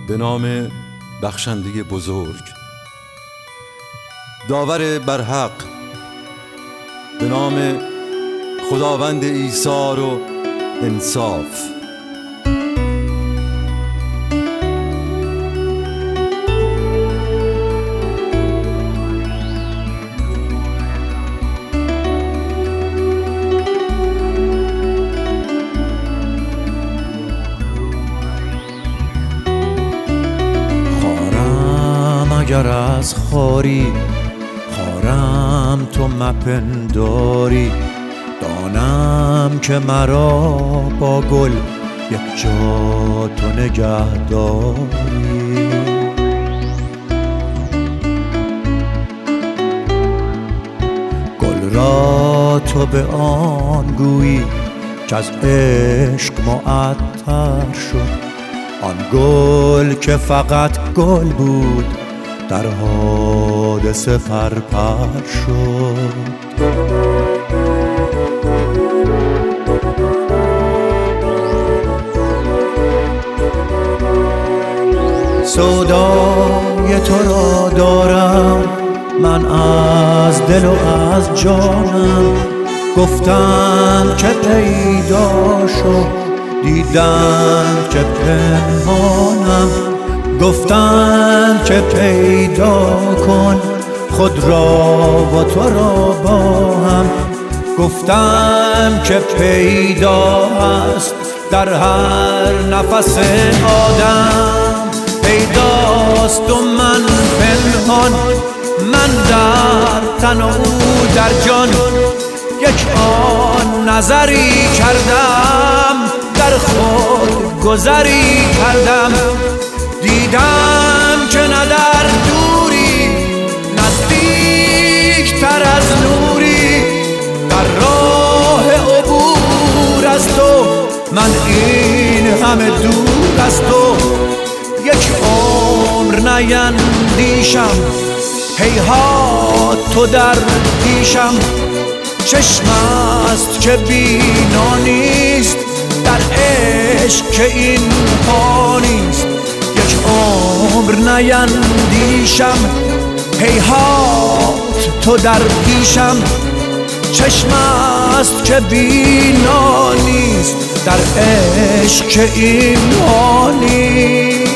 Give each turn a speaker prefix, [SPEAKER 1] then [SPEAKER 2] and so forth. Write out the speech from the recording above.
[SPEAKER 1] به نام بخشنده بزرگ، داور برحق، به نام خداوند ایثار و انصاف.
[SPEAKER 2] اگر از خاری خارم تو مپنداری، دانم که مرا با گل یک جا تو نگه داری. گل را تو به آن گویی که از عشق معطر شد، آن گل که فقط گل بود در حادثه پرپر شد. سودای تو را دارم من از دل و از جانم، گفتند که پیدا شو دیدند که پنهانم، گفتند که پیدا کن خود را و تو را با هم، گفتند که پیدا است در هر نفس آدم. پیداست و من پنهان، من در تن و او در جان، یک آن نظری کردم در خود گذری کردم. دیدم که نه در دوری نزدیک تر از نوری، در راه عبور از تو من این همه دور از تو. یک عمر نیندیشم هیهات تو در پیشم، چشم است که بینا نیست در عشق که این پا نیست. یک عمر نیندیشم هیهات تو در پیشم، چشم است که بینا نیست در عشق که این پا نیست.